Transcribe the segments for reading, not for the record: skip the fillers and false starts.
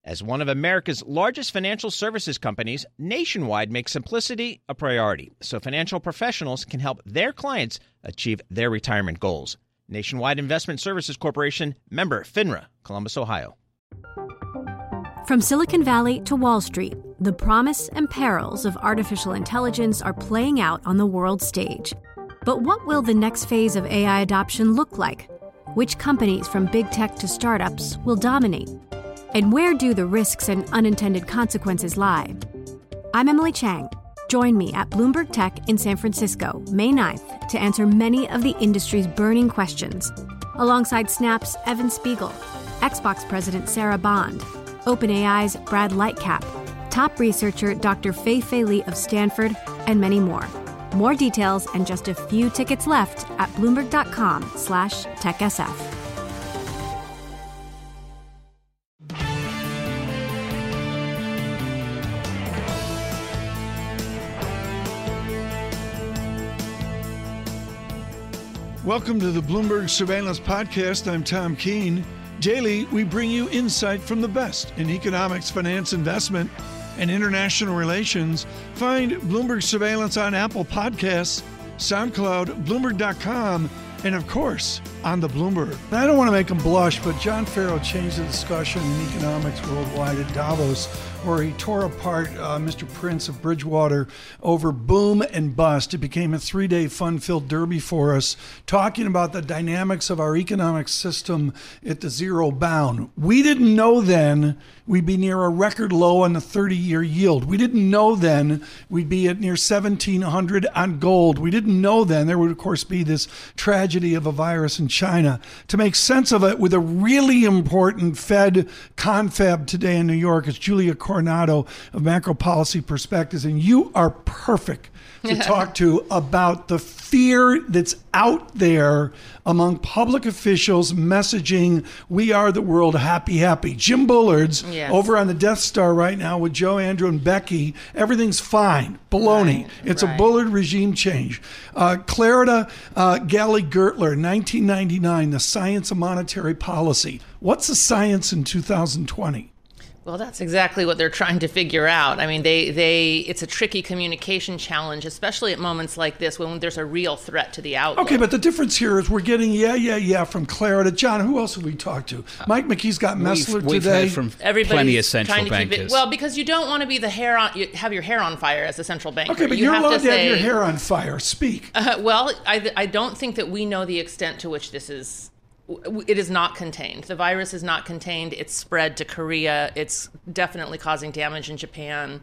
As one of America's largest financial services companies, Nationwide makes simplicity a priority so financial professionals can help their clients achieve their retirement goals. Nationwide Investment Services Corporation, member FINRA, Columbus, Ohio. From Silicon Valley to Wall Street, the promise and perils of artificial intelligence are playing out on the world stage. But what will the next phase of AI adoption look like? Which companies, from big tech to startups, will dominate? And where do the risks and unintended consequences lie? I'm Emily Chang. Join me at Bloomberg Tech in San Francisco, May 9th, to answer many of the industry's burning questions, alongside Snap's Evan Spiegel, Xbox President Sarah Bond, OpenAI's Brad Lightcap, top researcher Dr. Fei-Fei Li of Stanford, and many more. More details and just a few tickets left at Bloomberg.com/TechSF. Welcome to the Bloomberg Surveillance Podcast. I'm Tom Keene. Daily, we bring you insight from the best in economics, finance, investment, and international relations. Find Bloomberg Surveillance on Apple Podcasts, SoundCloud, Bloomberg.com, and of course, on the Bloomberg. I don't want to make him blush, but John Ferro changed the discussion in economics worldwide at Davos, where he tore apart Mr. Prince of Bridgewater over boom and bust. It became a 3-day fun-filled derby for us, talking about the dynamics of our economic system at the zero bound. We didn't know then we'd be near a record low on the 30-year yield. We didn't know then we'd be at near 1,700 on gold. We didn't know then there would, of course, be this tragedy of a virus in China. To make sense of it with a really important Fed confab today in New York is Julia Coronado of Macro Policy Perspectives, and you are perfect to talk to about the fear that's out there among public officials messaging, we are the world, happy, happy. Jim Bullard's over on the Death Star right now with Joe, Andrew, and Becky. Everything's fine. Baloney. Right, it's a Bullard regime change. Clarida Galley-Gertler, 1999, The Science of Monetary Policy. What's the science in 2020? Well, that's exactly what they're trying to figure out. I mean, it's a tricky communication challenge, especially at moments like this when there's a real threat to the outlook. Okay, but the difference here is we're getting from Clara to John. Who else have we talked to? Mike McKee's got Messler we've today. Heard from plenty of central bankers. Well, because you don't want to be have your hair on fire as a central banker. Okay, but you're allowed to have your hair on fire. Speak. Well, I don't think that we know the extent to which this is. It is not contained. The virus is not contained. It's spread to Korea. It's definitely causing damage in Japan.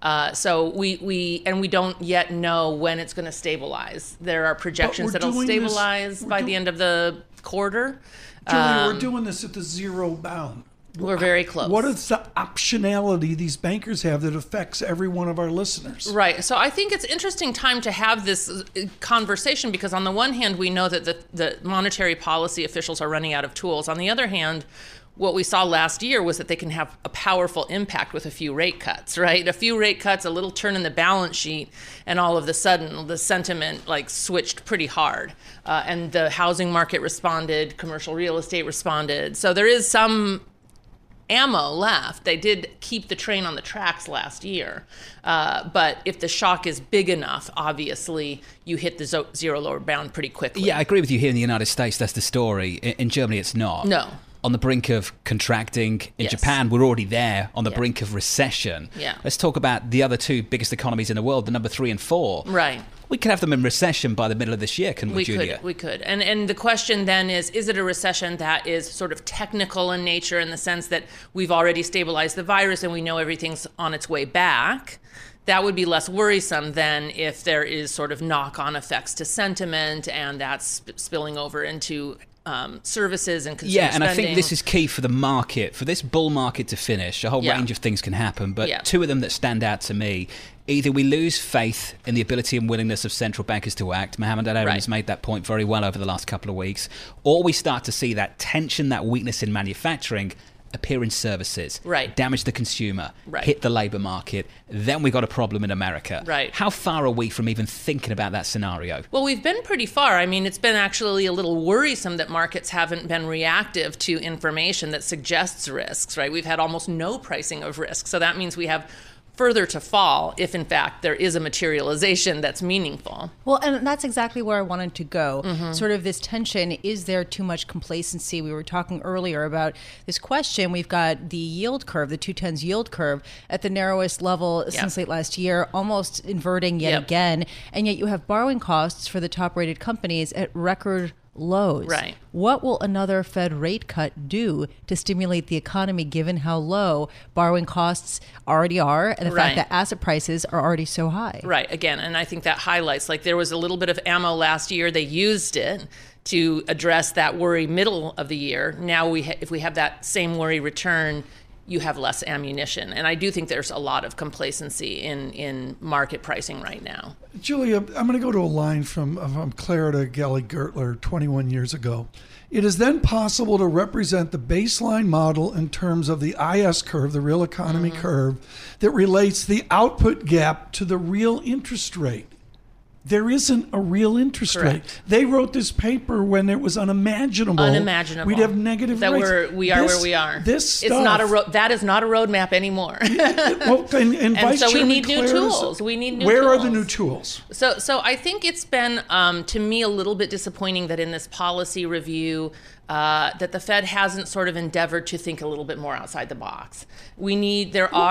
So we don't yet know when it's going to stabilize. There are projections that it'll stabilize by the end of the quarter. Julia, we're doing this at the zero bound. We're very close. What is the optionality these bankers have that affects every one of our listeners? Right. So I think it's an interesting time to have this conversation because on the one hand, we know that the monetary policy officials are running out of tools. On the other hand, what we saw last year was that they can have a powerful impact with a few rate cuts, right? A few rate cuts, a little turn in the balance sheet, and all of a sudden the sentiment switched pretty hard. And the housing market responded, commercial real estate responded. So there is some ammo left. They did keep the train on the tracks last year. But if the shock is big enough, obviously, you hit the zero lower bound pretty quickly. Yeah, I agree with you here in the United States. That's the story. In Germany, it's not. No. On the brink of contracting. In Japan, we're already there on the brink of recession. Yeah. Let's talk about the other two biggest economies in the world, the number 3 and 4. Right. We could have them in recession by the middle of this year, couldn't we, Julia? We could. And the question then is it a recession that is sort of technical in nature in the sense that we've already stabilized the virus and we know everything's on its way back? That would be less worrisome than if there is sort of knock-on effects to sentiment and that's spilling over into services and consumer spending. And I think this is key for the market, for this bull market to finish. A whole range of things can happen, but two of them that stand out to me. Either we lose faith in the ability and willingness of central bankers to act. Mohamed El-Erian has made that point very well over the last couple of weeks. Or we start to see that tension, that weakness in manufacturing, appear in services, right, damage the consumer, right, hit the labor market, then we got a problem in America. Right. How far are we from even thinking about that scenario? Well, we've been pretty far. I mean, it's been actually a little worrisome that markets haven't been reactive to information that suggests risks, right? We've had almost no pricing of risk. So that means we have further to fall if, in fact, there is a materialization that's meaningful. Well, and that's exactly where I wanted to go. Sort of this tension, is there too much complacency? We were talking earlier about this question. We've got the yield curve, the 2-10s yield curve, at the narrowest level since late last year, almost inverting yet again. And yet you have borrowing costs for the top-rated companies at record lows. Right. What will another Fed rate cut do to stimulate the economy, given how low borrowing costs already are and the fact that asset prices are already so high? Right. Again, and I think that highlights, like, there was a little bit of ammo last year. They used it to address that worry middle of the year. Now, if we have that same worry return, you have less ammunition. And I do think there's a lot of complacency in market pricing right now. Julia, I'm going to go to a line from Clara Galley-Gertler 21 years ago. It is then possible to represent the baseline model in terms of the IS curve, the real economy curve, that relates the output gap to the real interest rate. There isn't a real interest rate. They wrote this paper when it was unimaginable. We'd have negative rates. We are where we are. This stuff, that is not a roadmap anymore. and Vice so Chairman we need Claire new tools. We need new Where tools. are the new tools? So I think it's been, to me, a little bit disappointing that in this policy review, that the Fed hasn't sort of endeavored to think a little bit more outside the box. Let me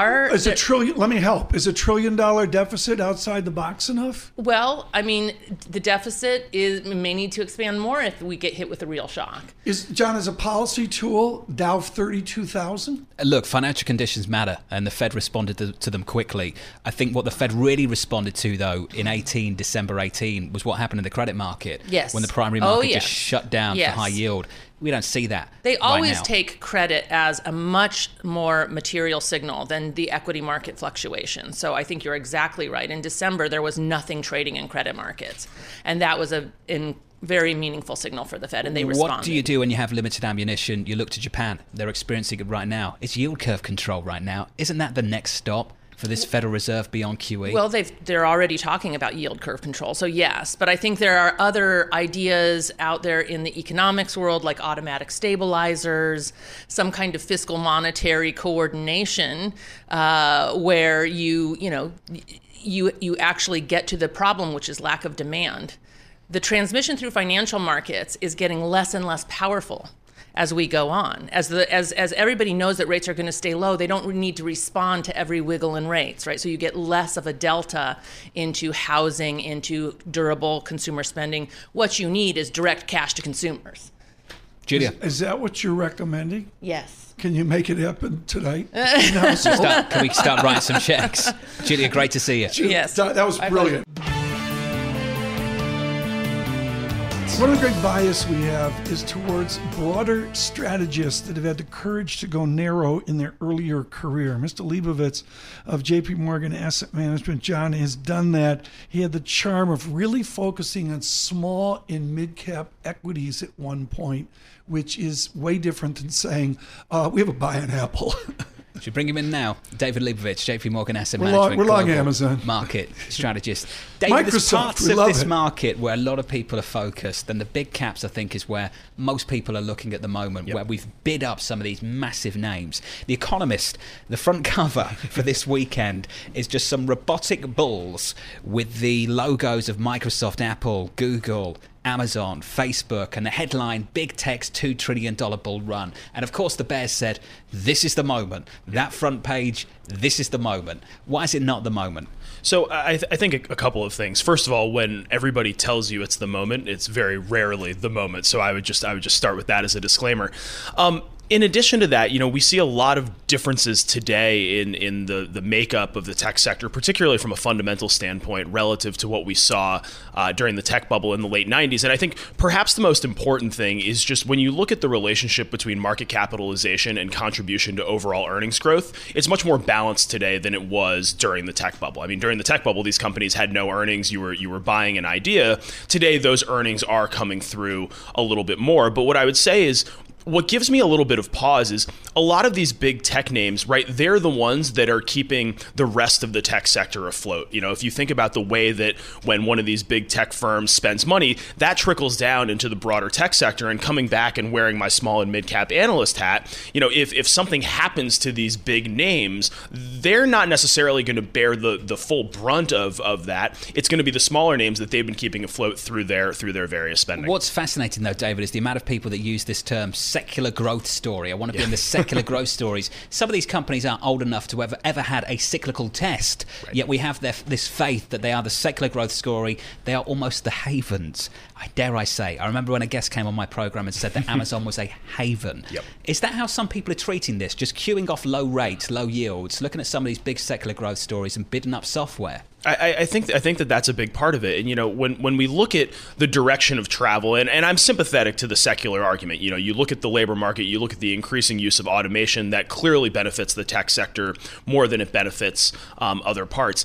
help. Is $1 trillion deficit outside the box enough? Well, I mean, the deficit may need to expand more if we get hit with a real shock. Is a policy tool Dow 32,000? Look, financial conditions matter, and the Fed responded to them quickly. I think what the Fed really responded to, though, in December 18, was what happened in the credit market. Yes. When the primary market just shut down for high yield. We don't see that. They always take credit as a much more material signal than the equity market fluctuation. So I think you're exactly right. In December, there was nothing trading in credit markets. And that was a very meaningful signal for the Fed, and they responded. What do you do when you have limited ammunition? You look to Japan. They're experiencing it right now. It's yield curve control right now. Isn't that the next stop for this Federal Reserve beyond QE? Well, they're already talking about yield curve control, so yes. But I think there are other ideas out there in the economics world, like automatic stabilizers, some kind of fiscal monetary coordination, where you actually get to the problem, which is lack of demand. The transmission through financial markets is getting less and less powerful as we go on. As everybody knows that rates are going to stay low, they don't need to respond to every wiggle in rates, right? So you get less of a delta into housing, into durable consumer spending. What you need is direct cash to consumers. Julia. Is that what you're recommending? Yes. Can you make it happen tonight? Can we start writing some checks? Julia, great to see you. Yes. That was brilliant. One of the great bias we have is towards broader strategists that have had the courage to go narrow in their earlier career. Mr. Leibovitz of JP Morgan Asset Management, John, has done that. He had the charm of really focusing on small and mid-cap equities at one point, which is way different than saying, we have a buy on Apple. Should we bring him in now? David Leibovitz, JP Morgan Asset Management. We're long Amazon. Market strategist. David, there's parts of this market where a lot of people are focused, and the big caps, I think, is where most people are looking at the moment, where we've bid up some of these massive names. The Economist, the front cover for this weekend is just some robotic bulls with the logos of Microsoft, Apple, Google, Amazon, Facebook, and the headline, Big Tech's $2 trillion bull run. And of course the bears said, this is the moment. That front page, this is the moment. Why is it not the moment? So I think a couple of things. First of all, when everybody tells you it's the moment, it's very rarely the moment. So I would just start with that as a disclaimer. In addition to that, we see a lot of differences today in the makeup of the tech sector, particularly from a fundamental standpoint relative to what we saw during the tech bubble in the late 90s. And I think perhaps the most important thing is just when you look at the relationship between market capitalization and contribution to overall earnings growth, it's much more balanced today than it was during the tech bubble. I mean, during the tech bubble, these companies had no earnings. You were buying an idea. Today, those earnings are coming through a little bit more. But what I would say is, what gives me a little bit of pause is a lot of these big tech names, right? They're the ones that are keeping the rest of the tech sector afloat. If you think about the way that when one of these big tech firms spends money, that trickles down into the broader tech sector. And coming back and wearing my small and mid cap analyst hat, if something happens to these big names, they're not necessarily going to bear the full brunt of that. It's going to be the smaller names that they've been keeping afloat through their various spending. What's fascinating though, David, is the amount of people that use this term secular growth story. I want to be in the secular growth stories. Some of these companies aren't old enough to have ever had a cyclical test, yet we have this faith that they are the secular growth story. They are almost the havens. I say. I remember when a guest came on my program and said that Amazon was a haven. Is that how some people are treating this? Just queuing off low rates, low yields, looking at some of these big secular growth stories and bidding up software? I think that that's a big part of it. And, when we look at the direction of travel, and I'm sympathetic to the secular argument, you look at the labor market, you look at the increasing use of automation that clearly benefits the tech sector more than it benefits other parts.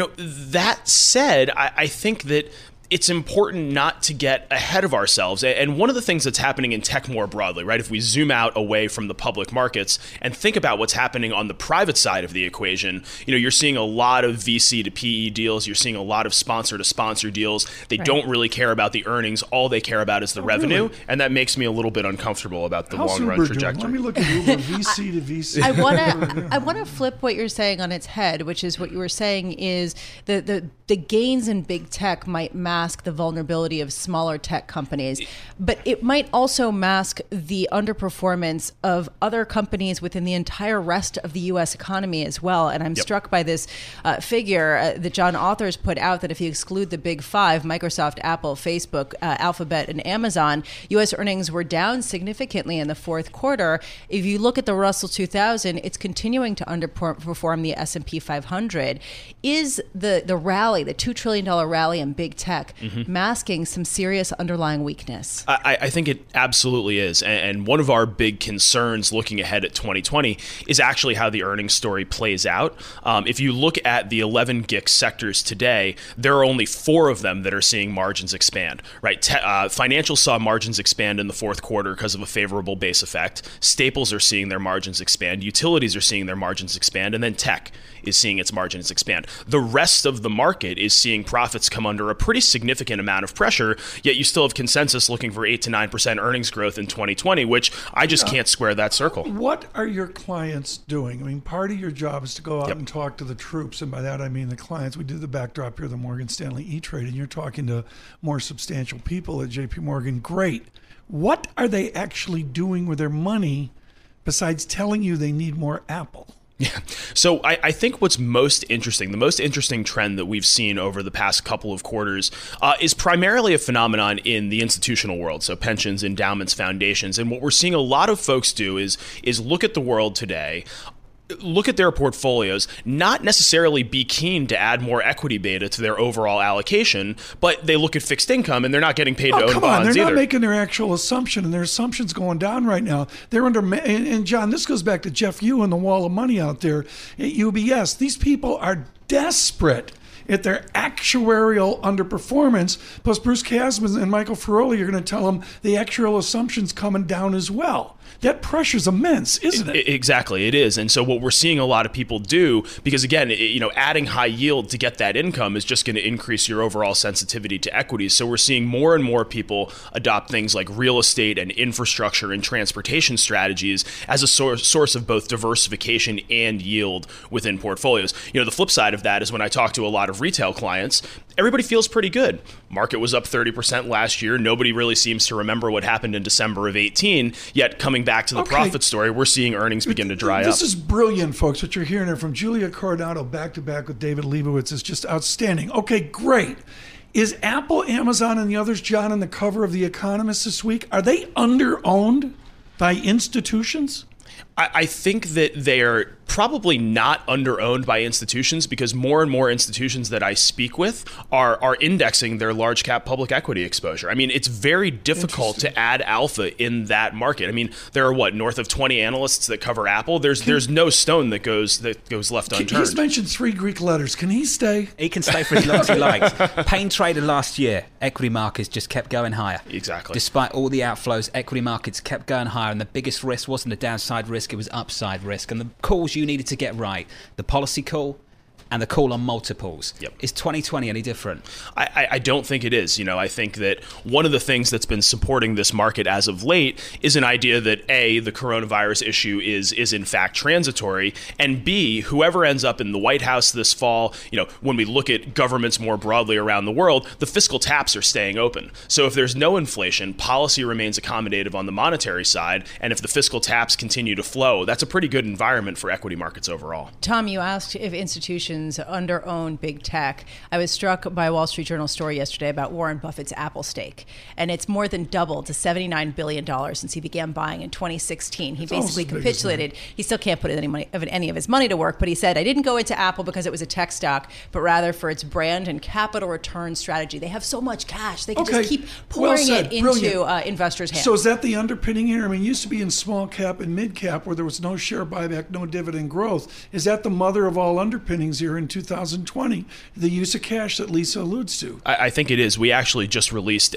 That said, I think that it's important not to get ahead of ourselves. And one of the things that's happening in tech more broadly, right, if we zoom out away from the public markets and think about what's happening on the private side of the equation, you're seeing a lot of VC to PE deals. You're seeing a lot of sponsor to sponsor deals. They don't really care about the earnings. All they care about is the revenue. Really? And that makes me a little bit uncomfortable about the long run trajectory. Let me look at Uber, VC to VC. I want to flip what you're saying on its head, which is what you were saying is the gains in big tech might mask the vulnerability of smaller tech companies, but it might also mask the underperformance of other companies within the entire rest of the U.S. economy as well. And I'm struck by this figure that John Authors put out that if you exclude the big five, Microsoft, Apple, Facebook, Alphabet, and Amazon, U.S. earnings were down significantly in the fourth quarter. If you look at the Russell 2000, it's continuing to underperform the S&P 500. Is the rally, the $2 trillion rally in big tech, masking some serious underlying weakness? I think it absolutely is. And one of our big concerns looking ahead at 2020 is actually how the earnings story plays out. If you look at the 11 GICS sectors today, there are only 4 of them that are seeing margins expand, right? Financial saw margins expand in the fourth quarter because of a favorable base effect. Staples are seeing their margins expand. Utilities are seeing their margins expand. And then tech is seeing its margins expand. The rest of the market is seeing profits come under a pretty significant amount of pressure, yet you still have consensus looking for 8 to 9% earnings growth in 2020, which I just can't square that circle. What are your clients doing? I mean, part of your job is to go out and talk to the troops, and by that I mean the clients. We did the backdrop here, the Morgan Stanley E-Trade, and you're talking to more substantial people at JP Morgan. Great. What are they actually doing with their money besides telling you they need more Apple? Yeah. So I think what's most interesting, the most interesting trend that we've seen over the past couple of quarters is primarily a phenomenon in the institutional world. So pensions, endowments, foundations. And what we're seeing a lot of folks do is look at the world today, look at their portfolios, not necessarily be keen to add more equity beta to their overall allocation, but they look at fixed income and they're not getting paid to own bonds either. They're not making their actual assumption, and their assumption's going down right now. They're under, and John, this goes back to Jeff Yu and the wall of money out there at UBS. These people are desperate at their actuarial underperformance. Plus, Bruce Kasman and Michael Feroli are going to tell them the actuarial assumption's coming down as well. That pressure's immense, isn't it? Exactly, it is. And so what we're seeing a lot of people do, because again, adding high yield to get that income is just going to increase your overall sensitivity to equities. So we're seeing more and more people adopt things like real estate and infrastructure and transportation strategies as a source of both diversification and yield within portfolios. The flip side of that is when I talk to a lot of retail clients, everybody feels pretty good. Market was up 30% last year. Nobody really seems to remember what happened in December of 2018, yet coming back to the profit story, we're seeing earnings begin to dry up. This is brilliant, folks. What you're hearing here from Julia Coronado back-to-back with David Leibowitz is just outstanding. Okay, great. Is Apple, Amazon, and the others, John, on the cover of The Economist this week? Are they under-owned by institutions? I think that they are probably not under-owned by institutions, because more and more institutions that I speak with are indexing their large cap public equity exposure. I mean, it's very difficult to add alpha in that market. I mean, there are north of 20 analysts that cover Apple. There's no stone that goes left unturned. He's mentioned 3 Greek letters. Can he stay? He can stay for as long as he likes. Pain trader last year, equity markets just kept going higher. Exactly. Despite all the outflows, equity markets kept going higher, and the biggest risk wasn't a downside risk, it was upside risk. And the calls you needed to get right, the policy call and the call on multiples. Yep. Is 2020 any different? I don't think it is. I think that one of the things that's been supporting this market as of late is an idea that A, the coronavirus issue is in fact transitory, and B, whoever ends up in the White House this fall, when we look at governments more broadly around the world, the fiscal taps are staying open. So if there's no inflation, policy remains accommodative on the monetary side, and if the fiscal taps continue to flow, that's a pretty good environment for equity markets overall. Tom, you asked if institutions under-own big tech. I was struck by a Wall Street Journal story yesterday about Warren Buffett's Apple stake, and it's more than doubled to $79 billion since he began buying in 2016. He basically capitulated. He still can't put any of his money to work, but he said, I didn't go into Apple because it was a tech stock, but rather for its brand and capital return strategy. They have so much cash. They can just keep pouring it into investors' hands. So is that the underpinning here? I mean, it used to be in small cap and mid cap where there was no share buyback, no dividend growth. Is that the mother of all underpinnings here in 2020, the use of cash that Lisa alludes to? I think it is. We actually just released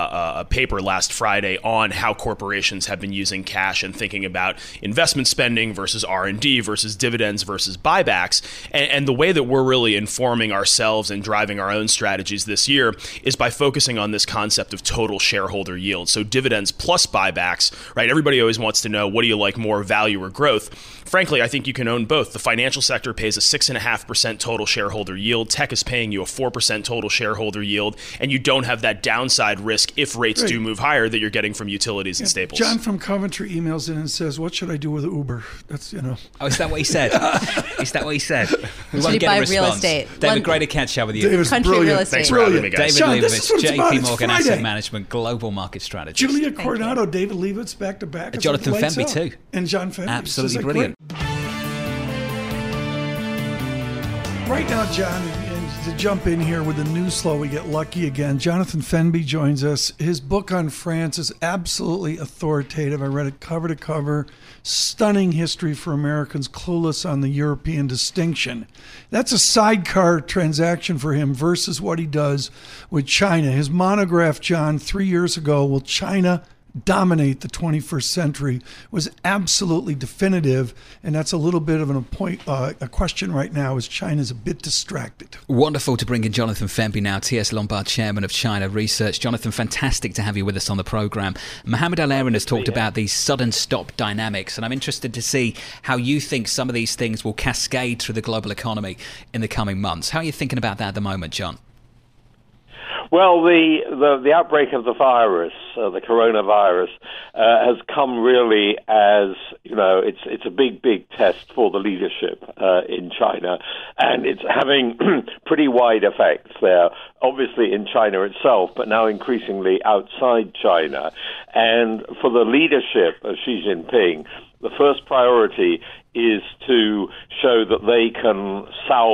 a paper last Friday on how corporations have been using cash and thinking about investment spending versus R&D versus dividends versus buybacks. And the way that we're really informing ourselves and driving our own strategies this year is by focusing on this concept of total shareholder yield. So dividends plus buybacks, right? Everybody always wants to know, what do you like more, value or growth? Frankly, I think you can own both. The financial sector pays a 6.5% total shareholder yield. Tech is paying you a 4% total shareholder yield, and you don't have that downside risk if rates do move higher that you're getting from utilities and staples. John from Coventry emails in and says, what should I do with Uber? That's, Oh, is that what he said? Is that what he said? We won't get a response. Real estate. David, great to catch up with you. David's Country brilliant. real estate. Thanks for having me, guys. David John, Leibovitz, JP Morgan Asset Management, Global Market Strategist. Julia Coronado, David Leibovitz, back to back. Jonathan Fenby too. And John Fenby. Absolutely brilliant. Right now, John, and to jump in here with the news flow, we get lucky again. Jonathan Fenby joins us. His book on France is absolutely authoritative. I read it cover to cover. Stunning history for Americans clueless on the European distinction. That's a sidecar transaction for him versus what he does with China. His monograph, John, 3 years ago, Will China Dominate the 21st Century, was absolutely definitive, and that's a little bit of a question right now, as China's a bit distracted. Wonderful to bring in Jonathan Fenby now, T.S. Lombard, Chairman of China Research. Jonathan, fantastic to have you with us on the program. Mohamed El-Erian has talked about these sudden stop dynamics, and I'm interested to see how you think some of these things will cascade through the global economy in the coming months. How are you thinking about that at the moment, John? Well, the outbreak of the virus, the coronavirus, has come really as, it's a big test for the leadership in China, and it's having pretty wide effects there, obviously in China itself, but now increasingly outside China. And for the leadership of Xi Jinping, the first priority is to show that they can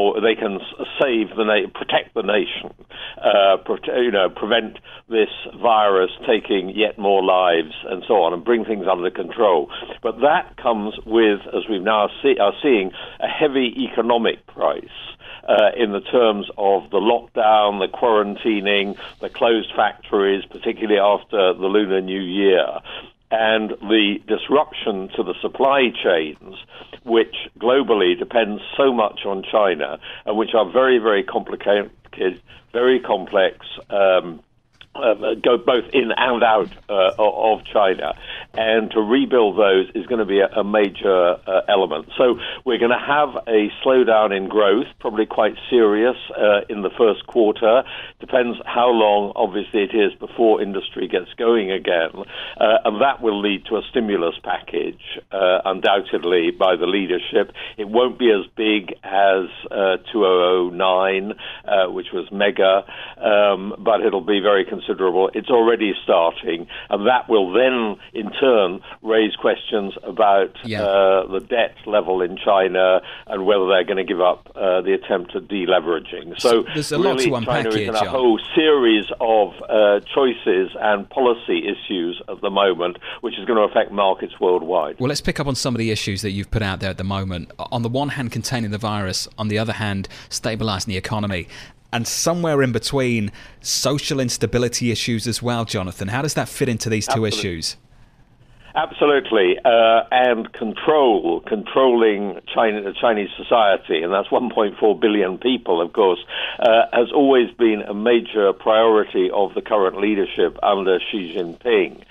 protect the nation, prevent this virus taking yet more lives and so on, and bring things under control. But that comes with, as we now are seeing, a heavy economic price. In the terms of the lockdown, the quarantining, the closed factories, particularly after the Lunar New Year, and the disruption to the supply chains, which globally depends so much on China, and which are very, very complicated, very complex, go both in and out of China. And to rebuild those is going to be a major element. So we're going to have a slowdown in growth, probably quite serious in the first quarter. Depends how long, obviously, it is before industry gets going again. And that will lead to a stimulus package, undoubtedly, by the leadership. It won't be as big as 2009, which was mega, but it'll be very considerable. considerable. It's already starting, and that will then, in turn, raise questions about the debt level in China and whether they're going to give up the attempt at deleveraging. So there's a really, lot to unpack China here, is in John. a whole series of choices and policy issues at the moment, which is going to affect markets worldwide. Well, let's pick up on some of the issues that you've put out there at the moment. On the one hand, containing the virus. On the other hand, stabilising the economy. And somewhere in between, social instability issues as well, Jonathan. How does that fit into these two issues? Absolutely, and controlling Chinese society, and that's 1.4 billion people, of course, has always been a major priority of the current leadership under Xi Jinping.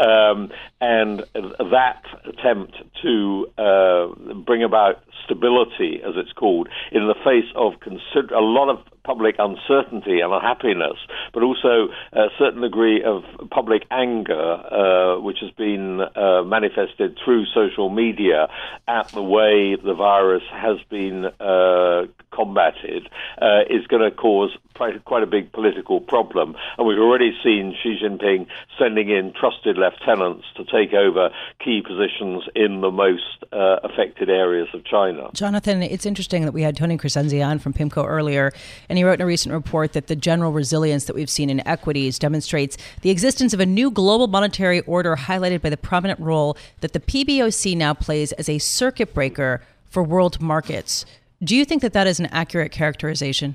And that attempt to bring about stability, as it's called, in the face of a lot of public uncertainty and unhappiness, but also a certain degree of public anger, which has been manifested through social media at the way the virus has been combated, is going to cause quite a big political problem. And we've already seen Xi Jinping sending in trusted lieutenants to take over key positions in the most affected areas of China. Jonathan, it's interesting that we had Tony Crescenzi on from PIMCO earlier, and he wrote in a recent report that the general resilience that we've seen in equities demonstrates the existence of a new global monetary order highlighted by the prominent role that the PBOC now plays as a circuit breaker for world markets. Do you think that that is an accurate characterization?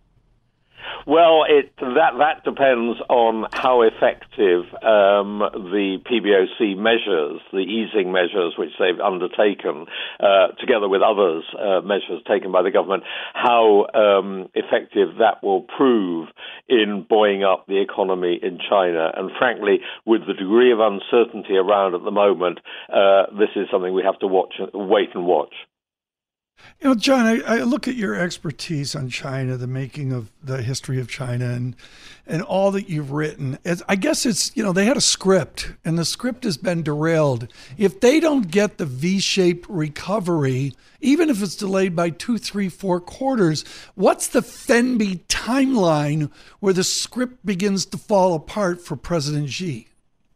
Well, that depends on how effective the PBOC measures, the easing measures which they've undertaken, together with others, measures taken by the government, how effective that will prove in buoying up the economy in China. And frankly, with the degree of uncertainty around at the moment, this is something we have to wait and watch. You know, John, I look at your expertise on China, the making of the history of China, and all that you've written. I guess it's, they had a script, and the script has been derailed. If they don't get the V-shaped recovery, even if it's delayed by 2, 3, 4 quarters, what's the Fenby timeline where the script begins to fall apart for President Xi?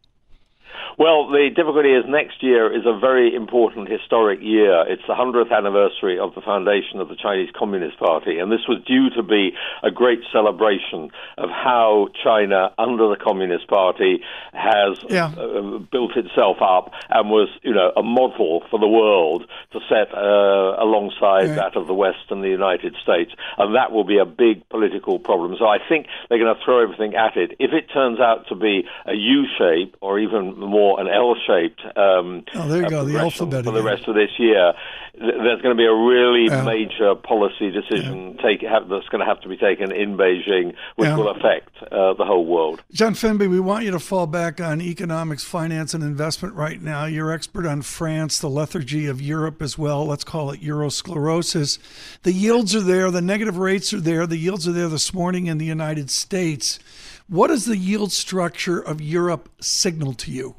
Well, the difficulty is next year is a very important historic year. It's the 100th anniversary of the foundation of the Chinese Communist Party, and this was due to be a great celebration of how China, under the Communist Party, has built itself up and was, a model for the world to set alongside that of the West and the United States, and that will be a big political problem. So I think they're going to throw everything at it. If it turns out to be a U-shape or even more an L-shaped there you go, the alphabet for the rest of this year, there's going to be a really major policy decision that's going to have to be taken in Beijing, which will affect the whole world. John Fenby, we want you to fall back on economics, finance, and investment right now. You're expert on France, the lethargy of Europe as well. Let's call it Eurosclerosis. The yields are there. The negative rates are there. The yields are there this morning in the United States. What does the yield structure of Europe signal to you?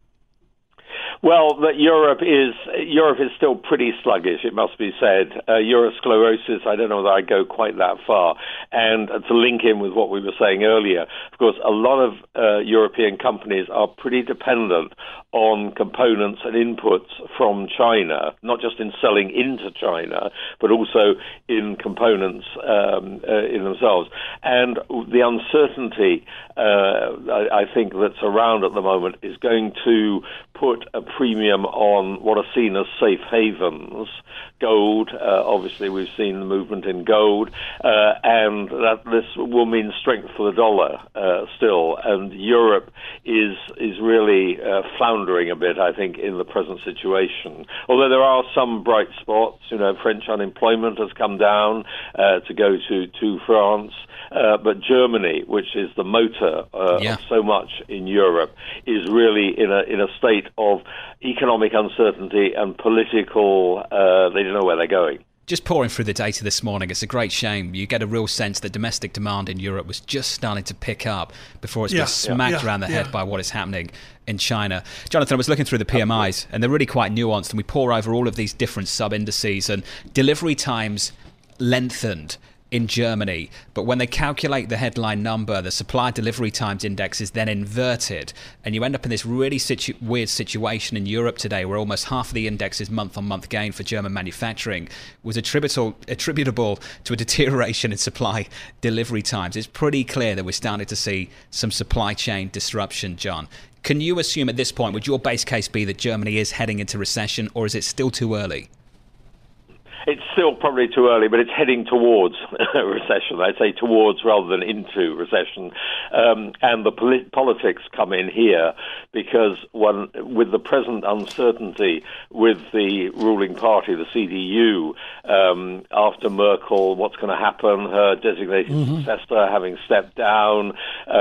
Well, that Europe is still pretty sluggish, it must be said. Eurosclerosis, I don't know that I'd go quite that far. And to link in with what we were saying earlier, of course, a lot of European companies are pretty dependent on components and inputs from China, not just in selling into China, but also in components in themselves. And the uncertainty, I think, that's around at the moment is going to put a premium on what are seen as safe havens. Gold, obviously we've seen the movement in gold, and that this will mean strength for the dollar still. And Europe is really floundering a bit, I think, in the present situation. Although there are some bright spots, French unemployment has come down to go to France. But Germany, which is the motor of so much in Europe, is really in a state of economic uncertainty and political. They don't know where they're going. Just pouring through the data this morning, it's a great shame. You get a real sense that domestic demand in Europe was just starting to pick up before it's been smacked around the head by what is happening in China. Jonathan, I was looking through the PMIs, and they're really quite nuanced, and we pour over all of these different sub-indices, and delivery times lengthened in Germany, but when they calculate the headline number, the supply delivery times index is then inverted, and you end up in this really weird situation in Europe today where almost half of the index's month-on-month gain for German manufacturing was attributable to a deterioration in supply delivery times. It's pretty clear that we're starting to see some supply chain disruption, John. Can you assume at this point, would your base case be that Germany is heading into recession, or is it still too early? It's still probably too early, but it's heading towards recession. I'd say towards rather than into recession. And the politics come in here because with the present uncertainty with the ruling party, the CDU, after Merkel, what's going to happen, her designated successor having stepped down,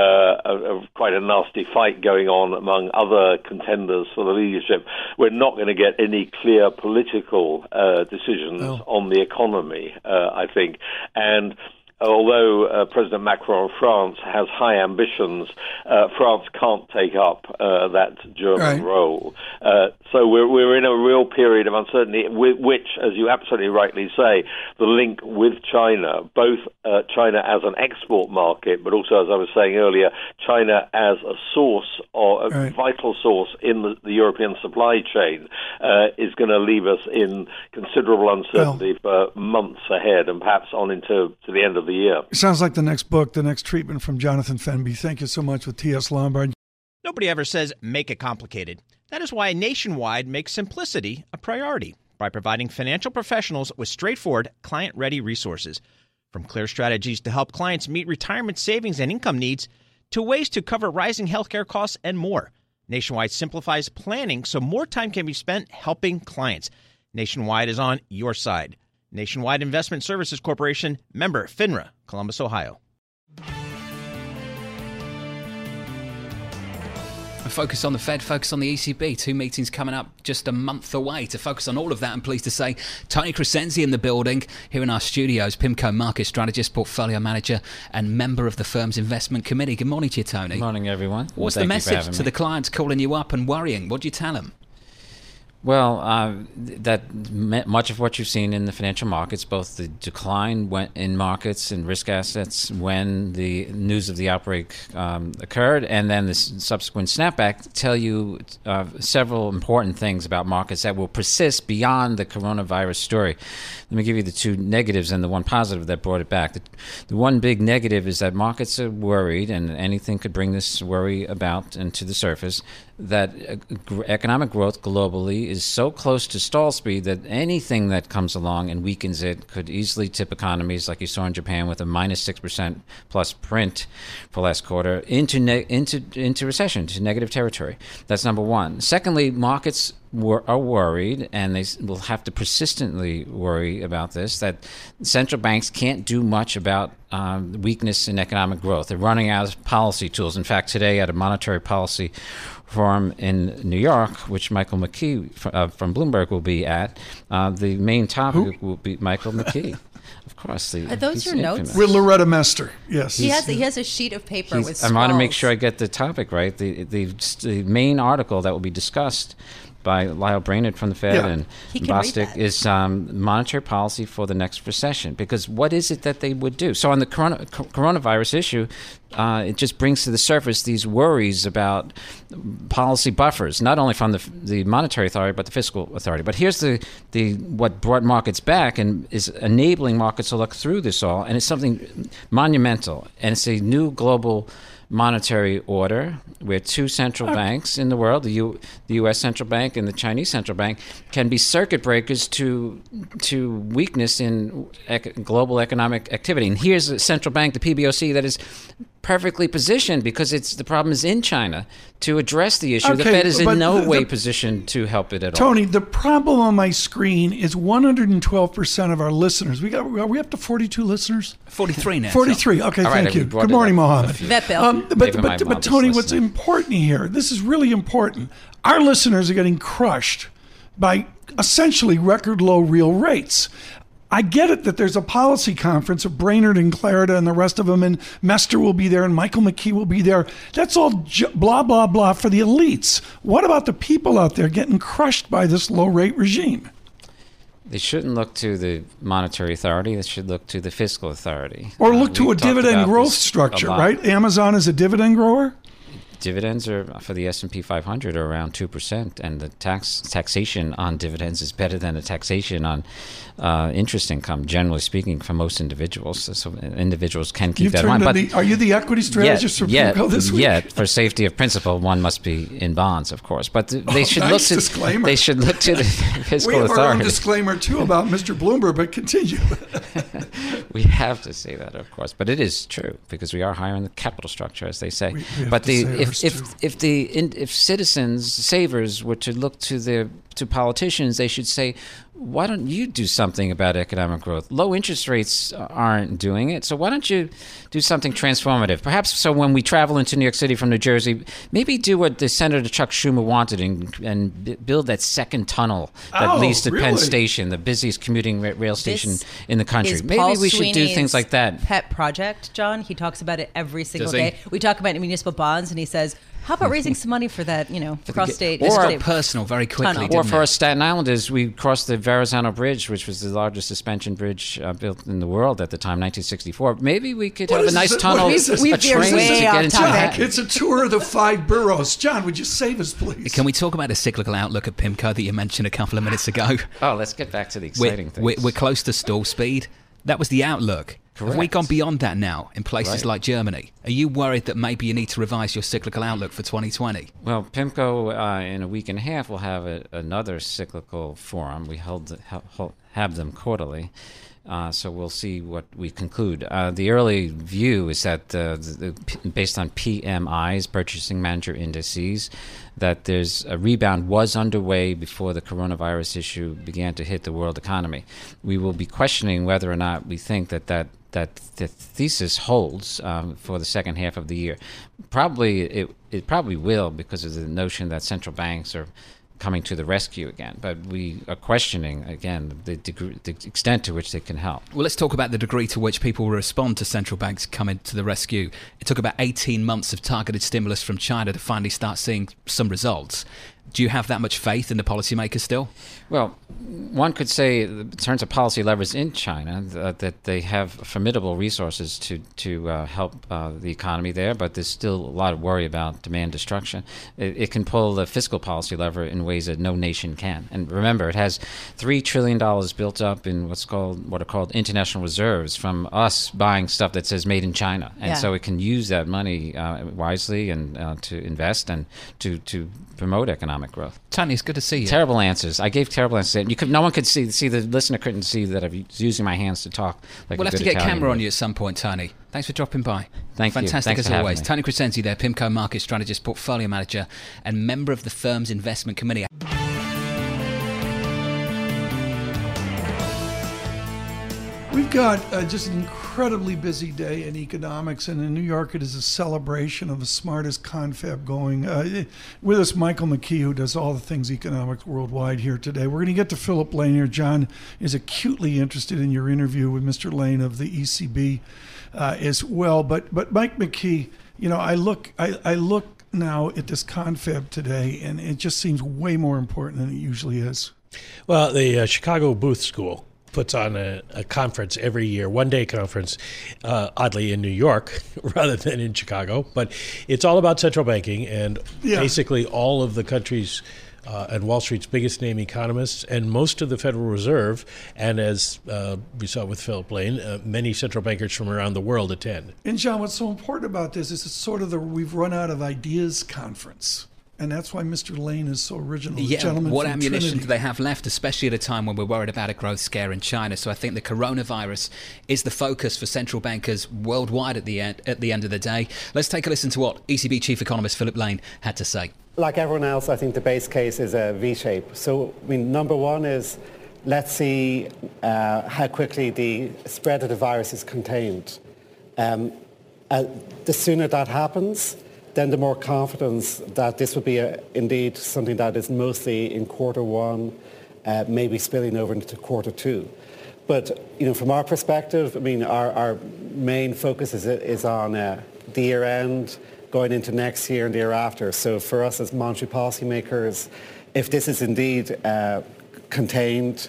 quite a nasty fight going on among other contenders for the leadership. We're not going to get any clear political decisions on the economy, I think. And although President Macron of France has high ambitions, France can't take up that German role. So we're in a real period of uncertainty, which, as you absolutely rightly say, the link with China, both China as an export market, but also, as I was saying earlier, China as a source or a vital source in the European supply chain, is going to leave us in considerable uncertainty for months ahead and perhaps on into the end of the year. Sounds like the next book, the next treatment from Jonathan Fenby. Thank you so much with T.S. Lombard. Nobody ever says make it complicated. That is why Nationwide makes simplicity a priority by providing financial professionals with straightforward, client-ready resources. From clear strategies to help clients meet retirement savings and income needs to ways to cover rising healthcare costs and more. Nationwide simplifies planning so more time can be spent helping clients. Nationwide is on your side. Nationwide Investment Services Corporation, member FINRA, Columbus, Ohio. Focus on the Fed, focus on the ECB. 2 meetings coming up just a month away. To focus on all of that, I'm pleased to say Tony Crescenzi in the building here in our studios, PIMCO market strategist, portfolio manager, and member of the firm's investment committee. Good morning to you, Tony. Good morning, everyone. What's the message to the clients calling you up and worrying? What do you tell them? Well, that much of what you've seen in the financial markets, both the decline in markets and risk assets when the news of the outbreak occurred, and then the subsequent snapback, tell you several important things about markets that will persist beyond the coronavirus story. Let me give you the two negatives and the one positive that brought it back. The one big negative is that markets are worried, and anything could bring this worry about and to the surface, that economic growth globally is so close to stall speed that anything that comes along and weakens it could easily tip economies, like you saw in Japan with a minus 6% plus print for last quarter, into recession, to negative territory. That's number one. Secondly, markets are worried, and they will have to persistently worry about this, that central banks can't do much about weakness in economic growth. They're running out of policy tools. In fact, today at a monetary policy forum in New York, which Michael McKee from Bloomberg will be at, the main topic will be Michael McKee. Of course. Are those your notes? With Loretta Mester, yes. He has a sheet of paper with scrolls. I want to make sure I get the topic right. The main article that will be discussed by Lyle Brainerd from the Fed and Bostic is monetary policy for the next recession. Because what is it that they would do? So on the coronavirus issue, it just brings to the surface these worries about policy buffers, not only from the monetary authority, but the fiscal authority. But here's what brought markets back and is enabling markets to look through this all, and it's something monumental, and it's a new global monetary order where two central banks in the world, the U.S. Central Bank and the Chinese Central Bank, can be circuit breakers to weakness in global economic activity. And here's a central bank, the PBOC, that is perfectly positioned because the problem is in China to address the issue. The Fed is in no way positioned to help it at all. Tony, the problem on my screen is 112% of our listeners. Are we up to 42 listeners? 43 now. 43. Okay, thank you. Good morning, Mohammed. Vet bill. But Tony, what's important here, this is really important. Our listeners are getting crushed by essentially record low real rates. I get it that there's a policy conference of Brainerd and Clarida and the rest of them, and Mester will be there and Michael McKee will be there. That's all blah, blah, blah for the elites. What about the people out there getting crushed by this low rate regime? They shouldn't look to the monetary authority. They should look to the fiscal authority. Or look to a dividend growth structure, right? Amazon is a dividend grower? Dividends are for the S&P 500 are around 2%, and the taxation on dividends is better than the taxation on interest income, generally speaking, for most individuals. So individuals can keep that in mind. But are you the equity strategist for PIMCO this week? Yet, for safety of principle, one must be in bonds, of course. But they should look to disclaimer. They should look to the fiscal authority. We have our own disclaimer too about Mr. Bloomberg, but continue. We have to say that, of course, but it is true because we are higher in the capital structure, as they say. But if citizens, savers, were to look to politicians, they should say, why don't you do something about economic growth? Low interest rates aren't doing it, so why don't you do something transformative? Perhaps so when we travel into New York City from New Jersey, maybe do what the Senator Chuck Schumer wanted and build that second tunnel that leads to Penn Station, the busiest commuting rail station in the country. Maybe we should do things like that. Pet project, John. He talks about it every single day. We talk about municipal bonds, and he says, how about raising some money for that, cross-state? Or personal, very quickly. Or for us Staten Islanders, we crossed the Verrazano Bridge, which was the largest suspension bridge built in the world at the time, 1964. Maybe we could have a nice tunnel, a train to get into Manhattan. It's a tour of the 5 boroughs. John, would you save us, please? Can we talk about the cyclical outlook at PIMCO that you mentioned a couple of minutes ago? Oh, let's get back to the exciting things. We're close to stall speed. That was the outlook. Correct. Have we gone beyond that now in places like Germany? Are you worried that maybe you need to revise your cyclical outlook for 2020? Well, PIMCO in a week and a half will have another cyclical forum. We have them quarterly. So we'll see what we conclude. The early view is that based on PMIs, Purchasing Manager Indices, that there's a rebound was underway before the coronavirus issue began to hit the world economy. We will be questioning whether or not we think that the thesis holds for the second half of the year. Probably it probably will, because of the notion that central banks are coming to the rescue again. But we are questioning, again, the extent to which they can help. Well, let's talk about the degree to which people will respond to central banks coming to the rescue. It took about 18 months of targeted stimulus from China to finally start seeing some results. Do you have that much faith in the policymakers still? Well, one could say, in terms of policy levers in China, that they have formidable resources to help the economy there, but there's still a lot of worry about demand destruction. It can pull the fiscal policy lever in ways that no nation can. And remember, it has $3 trillion built up in what are called international reserves from us buying stuff that says made in China. And so it can use that money wisely and to invest and to promote economic growth. Tony, it's good to see you. Terrible answers. I gave terrible answers. No one could see. The listener couldn't see that I was using my hands to talk. Like we'll have to get a camera on you at some point, Tony. Thanks for dropping by. Thank you. Fantastic as always. Tony Crescenzi there, PIMCO Market Strategist, Portfolio Manager, and member of the firm's investment committee. We've got just an incredibly busy day in economics, and in New York it is a celebration of the smartest confab going. With us, Michael McKee, who does all the things economics worldwide here today. We're going to get to Philip Lane here. John is acutely interested in your interview with Mr. Lane of the ECB as well. But Mike McKee, I look now at this confab today, and it just seems way more important than it usually is. Well, the Chicago Booth School puts on a conference every year, one-day conference, oddly in New York rather than in Chicago. But it's all about central banking, and basically all of the country's and Wall Street's biggest name economists and most of the Federal Reserve, and as we saw with Philip Lane, many central bankers from around the world attend. And John, what's so important about this is it's sort of the we've run out of ideas conference. And that's why Mr. Lane is so original. Yeah, what ammunition do they have left, especially at a time when we're worried about a growth scare in China? So I think the coronavirus is the focus for central bankers worldwide at the end of the day. Let's take a listen to what ECB Chief Economist Philip Lane had to say. Like everyone else, I think the base case is a V-shape. So, number one is let's see how quickly the spread of the virus is contained. The sooner that happens, then the more confidence that this would be indeed something that is mostly in quarter one, maybe spilling over into quarter two. But from our perspective, our main focus is on the year end, going into next year and the year after. So for us as monetary policy makers, if this is indeed contained,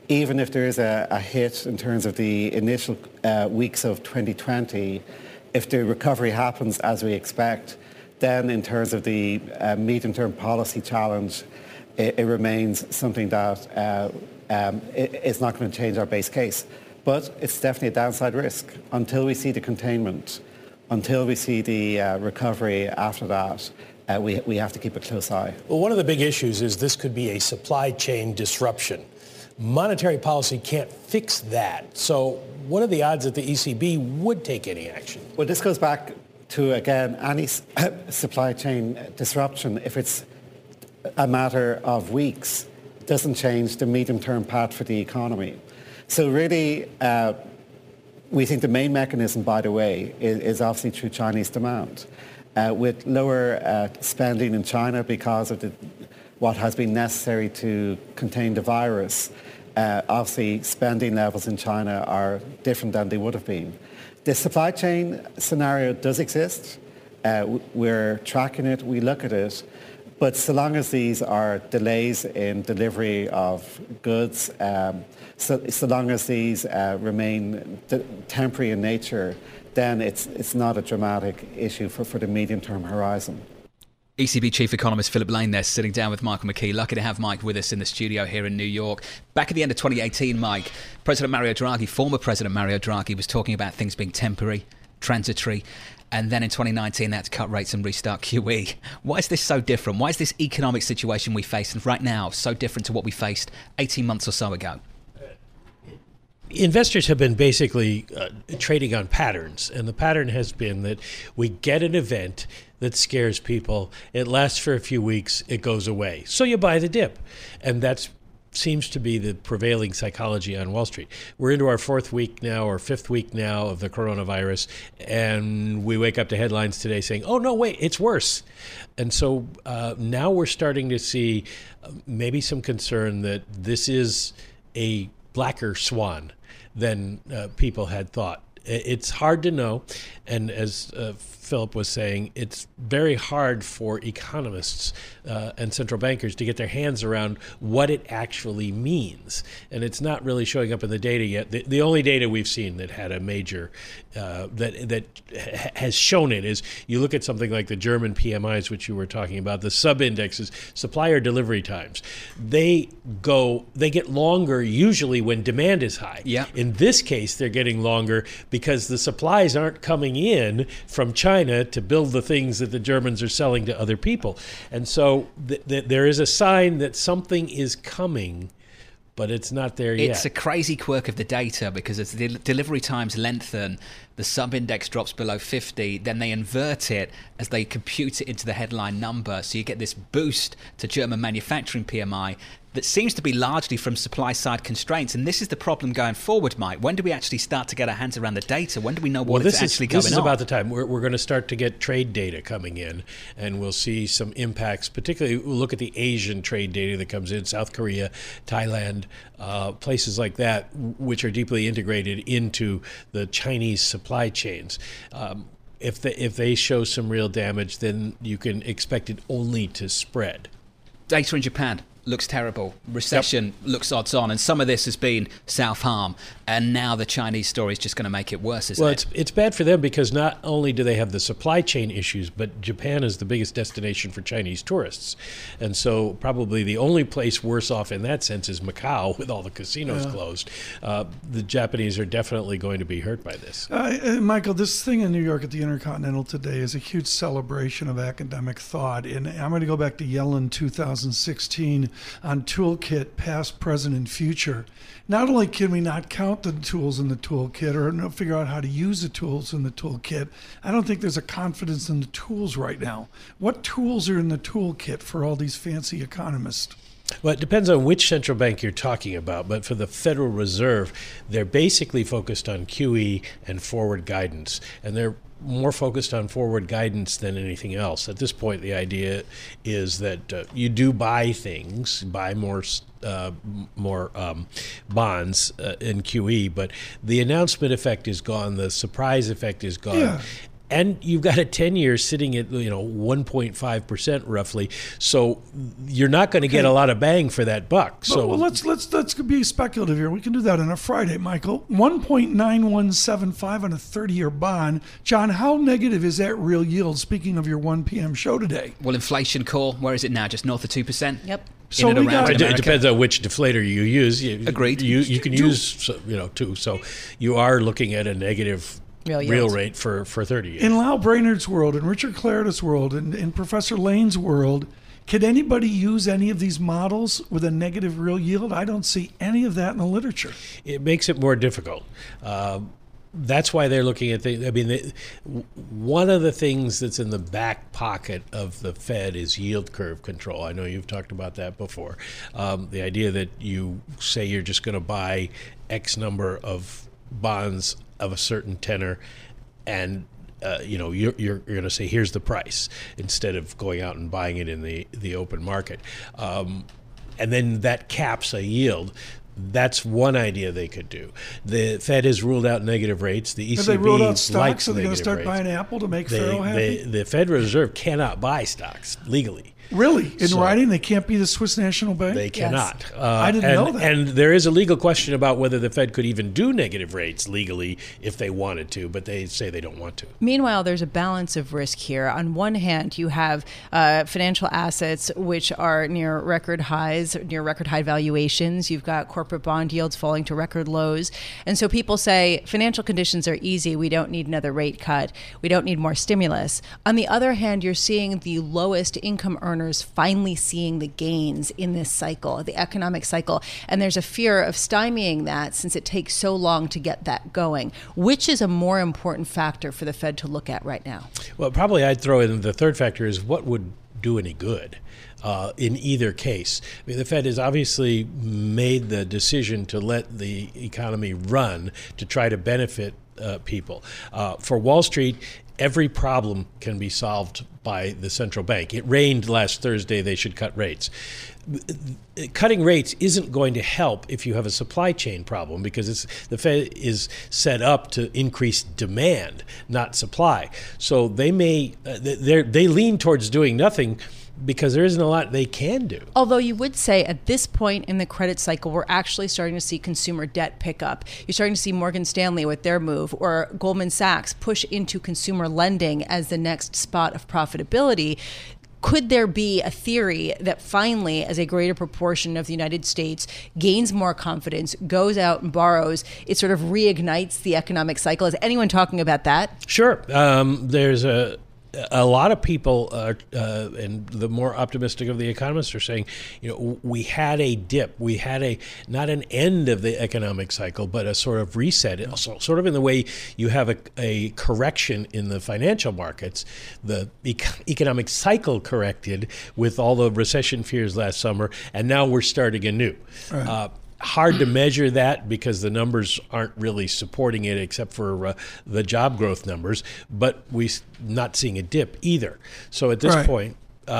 even if there is a hit in terms of the initial weeks of 2020, if the recovery happens as we expect, then in terms of the medium-term policy challenge, it remains something that it's not going to change our base case. But it's definitely a downside risk until we see the containment, until we see the recovery after that. We have to keep a close eye. Well, one of the big issues is this could be a supply chain disruption. Monetary policy can't fix that. So what are the odds that the ECB would take any action? Well, this goes back to, again, any supply chain disruption, if it's a matter of weeks, doesn't change the medium-term path for the economy. So really, we think the main mechanism, by the way, is obviously through Chinese demand. With lower spending in China because of what has been necessary to contain the virus, obviously spending levels in China are different than they would have been. The supply chain scenario does exist. We're tracking it, we look at it, but so long as these are delays in delivery of goods, so long as these remain temporary in nature, then it's not a dramatic issue for the medium-term horizon. ECB Chief Economist Philip Lane there, sitting down with Michael McKee. Lucky to have Mike with us in the studio here in New York. Back at the end of 2018, Mike, President Mario Draghi, former President Mario Draghi, was talking about things being temporary, transitory, and then in 2019 they had to cut rates and restart QE. Why is this so different? Why is this economic situation we face right now so different to what we faced 18 months or so ago? Investors have been basically trading on patterns, and the pattern has been that we get an event that scares people, it lasts for a few weeks, it goes away. So you buy the dip, and that seems to be the prevailing psychology on Wall Street. We're into our fourth week now, or fifth week now of the coronavirus, and we wake up to headlines today saying, oh, no, wait, it's worse. And so now we're starting to see maybe some concern that this is a blacker swan than people had thought. It's hard to know, and as Philip was saying, it's very hard for economists and central bankers to get their hands around what it actually means. And it's not really showing up in the data yet. The only data we've seen that had a major, that has shown it is you look at something like the German PMIs, which you were talking about, the sub-indexes, supplier delivery times. They get longer usually when demand is high. Yeah. In this case, they're getting longer because the supplies aren't coming in from China to build the things that the Germans are selling to other people. And so there is a sign that something is coming, but it's not there yet. It's a crazy quirk of the data because as the delivery times lengthen, the sub-index drops below 50, then they invert it as they compute it into the headline number. So you get this boost to German manufacturing PMI that seems to be largely from supply-side constraints. And this is the problem going forward, Mike. When do we actually start to get our hands around the data? When do we know what is actually going on? This is about the time. We're going to start to get trade data coming in, and we'll see some impacts. Particularly, we'll look at the Asian trade data that comes in, South Korea, Thailand, places like that, which are deeply integrated into the Chinese supply chains. If they show some real damage, then you can expect it only to spread. Data in Japan looks terrible. Recession looks odds on, and some of this has been self-harm, and now the Chinese story is just going to make it worse, isn't it? Well, it's bad for them because not only do they have the supply chain issues, but Japan is the biggest destination for Chinese tourists. And so probably the only place worse off in that sense is Macau, with all the casinos closed. The Japanese are definitely going to be hurt by this. Michael, this thing in New York at the Intercontinental today is a huge celebration of academic thought. And I'm going to go back to Yellen 2016 on toolkit, past, present, and future. Not only can we not count the tools in the toolkit or figure out how to use the tools in the toolkit, I don't think there's a confidence in the tools right now. What tools are in the toolkit for all these fancy economists? Well, it depends on which central bank you're talking about, but for the Federal Reserve, they're basically focused on QE and forward guidance, and they're more focused on forward guidance than anything else. At this point, the idea is that you do buy things, buy more bonds in QE, but the announcement effect is gone, the surprise effect is gone. Yeah. And you've got a 10-year sitting at 1.5% roughly, so you're not going to get a lot of bang for that buck. So well, let's be speculative here. We can do that on a Friday, Michael. 1.9175 on a 30-year bond. John, how negative is that real yield? Speaking of your 1 p.m. show today. Well, inflation core, where is it now? Just north of 2%. Yep. So it depends on which deflator you use. Agreed. You can use two. So you are looking at a negative real rate for 30 years. In Lau Brainard's world, in Richard Claridge's world, in Professor Lane's world, could anybody use any of these models with a negative real yield? I don't see any of that in the literature. It makes it more difficult. That's why they're looking at things. I mean, one of the things that's in the back pocket of the Fed is yield curve control. I know you've talked about that before. The idea that you say you're just going to buy X number of bonds of a certain tenor, and you're going to say here's the price instead of going out and buying it in the open market, and then that caps a yield. That's one idea they could do. The Fed has ruled out negative rates. The ECB have they ruled out stocks? Are they going to start rates. Buying Apple to make Pharaoh happy? The Federal Reserve cannot buy stocks legally. Really? In writing, they can't be the Swiss National Bank? They cannot. Yes. I didn't know that. And there is a legal question about whether the Fed could even do negative rates legally if they wanted to, but they say they don't want to. Meanwhile, there's a balance of risk here. On one hand, you have financial assets which are near record highs, near record high valuations. You've got corporate bond yields falling to record lows. And so people say financial conditions are easy. We don't need another rate cut. We don't need more stimulus. On the other hand, you're seeing the lowest income earners finally seeing the gains in this cycle, the economic cycle. And there's a fear of stymieing that since it takes so long to get that going. Which is a more important factor for the Fed to look at right now? Well, probably I'd throw in the third factor is what would do any good in either case. I mean, the Fed has obviously made the decision to let the economy run to try to benefit people. For Wall Street, every problem can be solved by the central bank. It rained last Thursday, they should cut rates. Cutting rates isn't going to help if you have a supply chain problem because the Fed is set up to increase demand, not supply. So they lean towards doing nothing because there isn't a lot they can do. Although you would say at this point in the credit cycle, we're actually starting to see consumer debt pick up. You're starting to see Morgan Stanley with their move or Goldman Sachs push into consumer lending as the next spot of profitability. Could there be a theory that finally, as a greater proportion of the United States gains more confidence, goes out and borrows, it sort of reignites the economic cycle? Is anyone talking about that? Sure. There's a lot of people, and the more optimistic of the economists are saying, we had a dip. We had not an end of the economic cycle, but a sort of reset. Also, sort of in the way you have a correction in the financial markets. The economic cycle corrected with all the recession fears last summer, and now we're starting anew. Right. Hard to measure that because the numbers aren't really supporting it except for the job growth numbers, but we're not seeing a dip either. So at this point,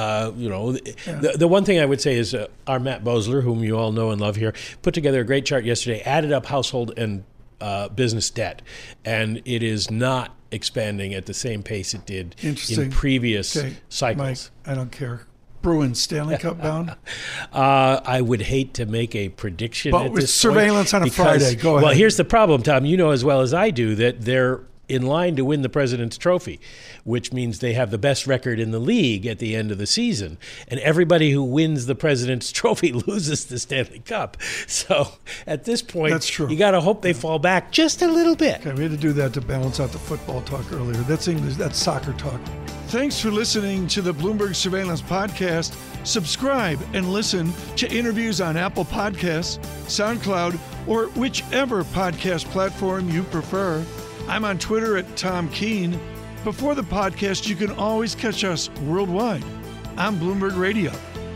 the one thing I would say is our Matt Boesler, whom you all know and love here, put together a great chart yesterday, added up household and business debt, and it is not expanding at the same pace it did in previous cycles. Mike, I don't care. Bruins Stanley Cup bound? I would hate to make a prediction at this surveillance point on a Friday. Go ahead. Well, here's the problem, Tom. You know as well as I do that they're in line to win the President's Trophy, which means they have the best record in the league at the end of the season. And everybody who wins the President's Trophy loses the Stanley Cup. So at this point, that's true. You got to hope they fall back just a little bit. Okay, we had to do that to balance out the football talk earlier. That's English. That's soccer talk. Thanks for listening to the Bloomberg Surveillance Podcast. Subscribe and listen to interviews on Apple Podcasts, SoundCloud, or whichever podcast platform you prefer. I'm on Twitter at Tom Keene. Before the podcast, you can always catch us worldwide on Bloomberg Radio.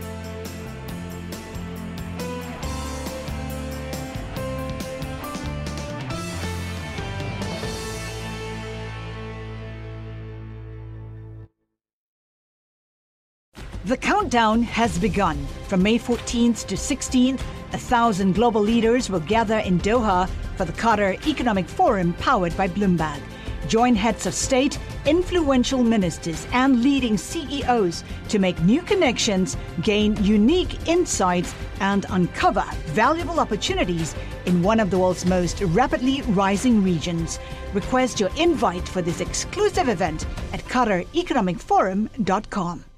The countdown has begun. From May 14th to 16th, 1,000 global leaders will gather in Doha for the Qatar Economic Forum powered by Bloomberg. Join heads of state, influential ministers and leading CEOs to make new connections, gain unique insights, and uncover valuable opportunities in one of the world's most rapidly rising regions. Request your invite for this exclusive event at QatarEconomicForum.com.